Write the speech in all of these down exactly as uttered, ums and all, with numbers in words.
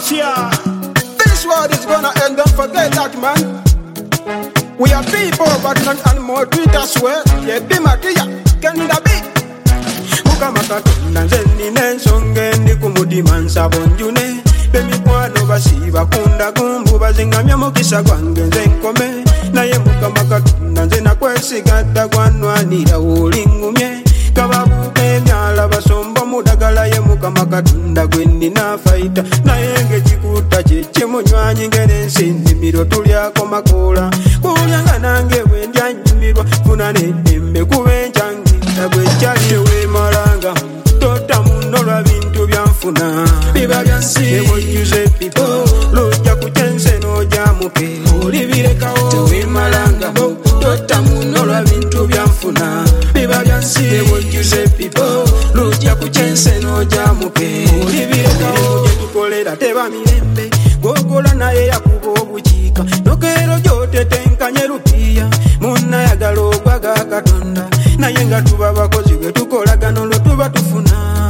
Yeah, this world is gonna end, don't forget that, man. We are people, but not animal, treat us well. Yeah, be Matia, can the be? Mukamakatunda nzeni nensonge ndi kumudima nsabonjune bemikwano basiba kunda gumbu bazingamya mukisa gwange nze nkome naye mukamakatunda nze nakwesigadda gwanwanira olingumye kababuka emyala basomba mudagala ye mukamakatunda gwe nnina fayita naye ngekikuta kyekimunywanyi ng'ensi nnimiro tulyako makoola kulyanga nange bwe ndyannyumirwa funa n'eddembe kuba enkyangira gwe kyali eweemalanga tota muno lwa bintu byanfuna biba byansi ebojjuze pipo lojja ku kyense n'ojamuke olibirekawo teweemalanga tota muno lwa bintu byanfuna biba byansi ebojjuze pipo lojja ku kyense n'ojamuke olibirekawo gye tukolera teba mirembe gwogola naye yakuba obukiika nokeero gy'otetenkanye lupiya munnayagala ogwaga katonda naye nga tuba bakozi bwe tukolagana olwo tuba tufuna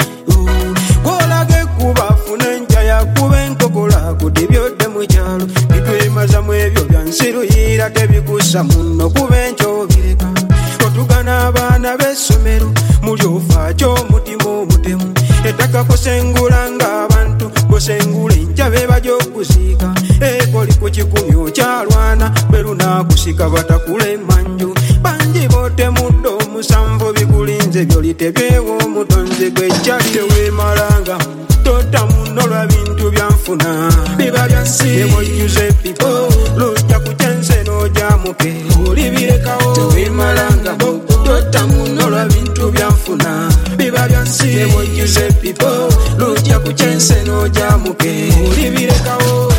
gwolage kuba afuna enja yakuba enkokola kudibyodde mu kyalo bitwemazamu ebyo byansiruyira tebikusa muno kuba enkyobireka otugana abaana b'essomero mulyofa ky'omutima omutemu ettaka kosengula ng'abantu kosengula enja be bajja okuziika ekoli ku kikumi okyalwana bwe lunaakusika batakula emanju bangi bootemudde omusanvu bikulinze byoli tebyewo omutonzi gwekyali teweemalanga tota muno lwa bintu byanfuna biba byansi ebojjuze pipo lojja ku kyense n'ojamuke olibirekawo teweemalanga tota muno lwa bintu byanfuna biba byansi ebojjuze pipo lojja ku kyense n'ojamuke olibirekawo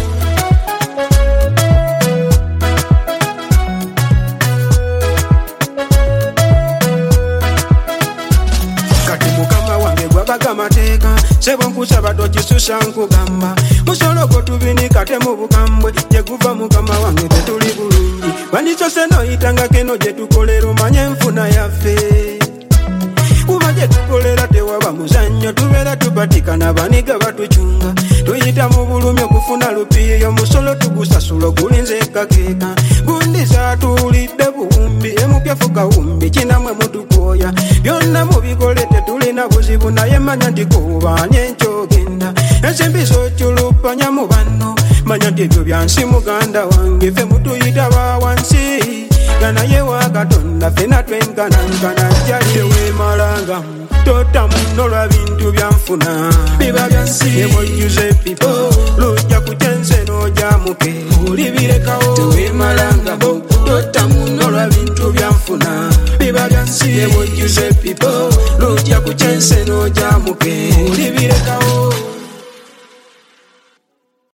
amateeka sebo nkusaba tokisusa nkugamba musoloko tubinika te mu bukambwe gye guva mukama wange tetuli bulungi bandisose noyitanga keno gye tukolera omanye enfuna yaffe kuba gye tukolera tewaba muzannyo tubeera tubatikana baniga batucunga tuyita mu bulumi okufuna lupiiyo musolo tugusasula ogulinze kakeeka gundi zaatuulidde buwumbi emupyafu kawumbi kinamwe mutukooya byonna mubikole tetulina buzibu naye manya nti kubaanye enkyogenda ensimbi zoculupanya mu banno manya nti ebyo byansi muganda wange ffe mutuyita bawansi ganaye wa katonda fena twenkanankana jali eweemalanga tota muno lwa bintu byanfuna biba byansi ebojjuze pipo lojja ku kyense n'ojamuke olibirekawo teweemalanga tota muno lwa bintu byanfuna biba byansi ebojjuze pipo lojja ku kyense n'ojamuke olibirekawo